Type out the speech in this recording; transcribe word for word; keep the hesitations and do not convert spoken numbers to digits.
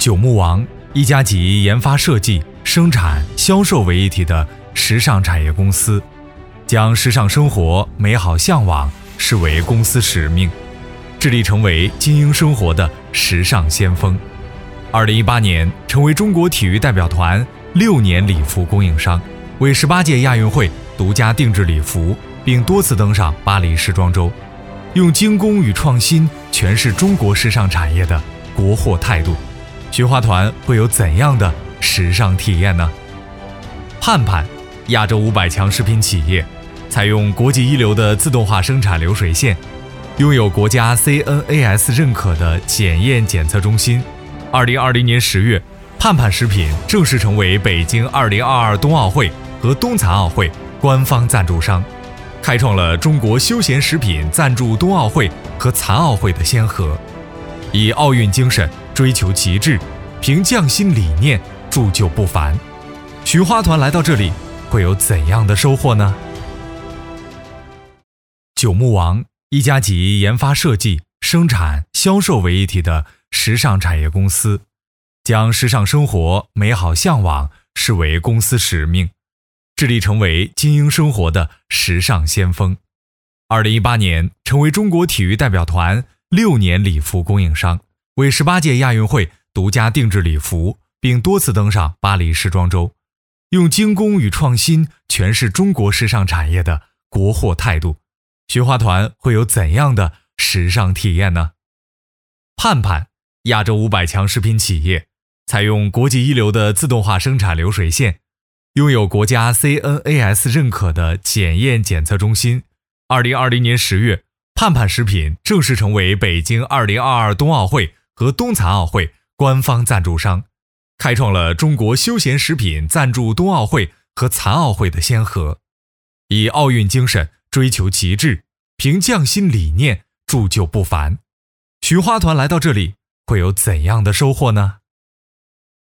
九牧王，一家集研发设计、生产、销售为一体的时尚产业公司，将时尚生活、美好向往视为公司使命，致力成为精英生活的时尚先锋。二零一八年，成为中国体育代表团六年礼服供应商，为十八届亚运会独家定制礼服，并多次登上巴黎时装周，用精工与创新诠释中国时尚产业的国货态度。雪花团会有怎样的时尚体验呢？盼盼，亚洲五百强食品企业，采用国际一流的自动化生产流水线，拥有国家 C N A S 认可的检验检测中心。二零二零年十月，盼盼食品正式成为北京二零二二冬奥会和冬残奥会官方赞助商，开创了中国休闲食品赞助冬奥会和残奥会的先河，以奥运精神追求极致，凭匠心理念铸就不凡。菊花团来到这里会有怎样的收获呢？九牧王，一家集研发设计、生产、销售为一体的时尚产业公司，将时尚生活、美好向往视为公司使命，致力成为精英生活的时尚先锋。二零一八年，成为中国体育代表团六年礼服供应商，为十八届亚运会独家定制礼服，并多次登上巴黎时装周，用精工与创新诠释中国时尚产业的国货态度。雪花团会有怎样的时尚体验呢？盼盼，亚洲五百强食品企业，采用国际一流的自动化生产流水线，拥有国家 C N A S 认可的检验检测中心。二零二零年十月，盼盼食品正式成为北京二零二二冬奥会和冬残奥会官方赞助商，开创了中国休闲食品赞助冬奥会和残奥会的先河，以奥运精神追求极致，凭匠心理念铸就不凡。菊花团来到这里会有怎样的收获呢？